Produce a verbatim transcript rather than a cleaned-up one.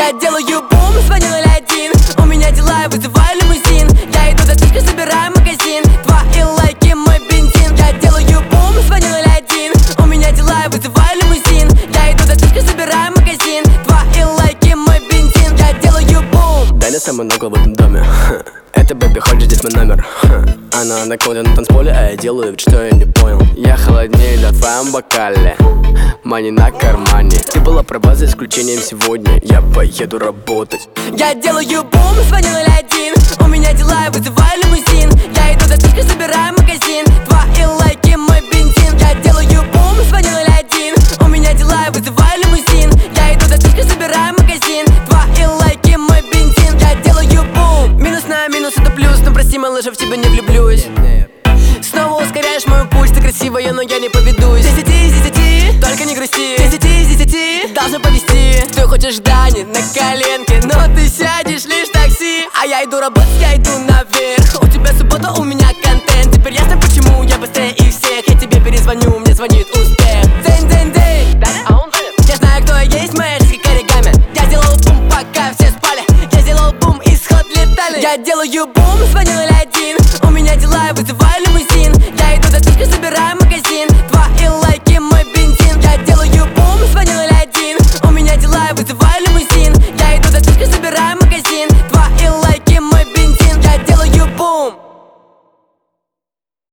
Я делаю бум, звоню ноль один. У меня дела, я вызываю лимузин. Я иду за тычкой, собираю магазин. Твои лайки, мой бензин. Я делаю бум, звоню ноль один. У меня дела, я вызываю лимузин. Я иду за тычкой, собираю магазин. Твои лайки, мой бензин. Я делаю бум. Дали самый много в этом доме. Это бэби, хочешь, здесь мой номер. Она на коде на танцполе, а я делаю вид, что я не понял. Я холоднее на твоем бокале, мани на кармане. Ты была права за исключением сегодня. Я поеду работать. Я делаю бум, звоню ноль один. У меня дела, я вызываю лимузин. Я иду за тычкой, собираю магазин. Твои лайки, мой бензин. Я делаю бум, звоню ноль один. У меня дела, я вызываю лимузин. Я иду за тычкой, собираю магазин. Твои лайки, мой бензин. Я делаю бум. Минус на минус это плюс, но прости, малыша, в тебя не влюблюсь. Снова ускоряешь мой пульс, ты красивая, но я не поведусь. С десяти из десяти, только не грусти. С десяти из десяти, должно повезти. Ты хочешь Дани на коленке, но ты сядешь лишь в такси. А я иду работать, я иду наверх. У тебя суббота, у меня контент. Теперь ясно, почему я быстрее их всех. Я тебе перезвоню, мне звонит успех. День, день, день. Я знаю, кто я есть, моя жизнь как оригами. Я делал бум, пока все спали. Я сделал бум, исход летали. Я делаю бум, звоню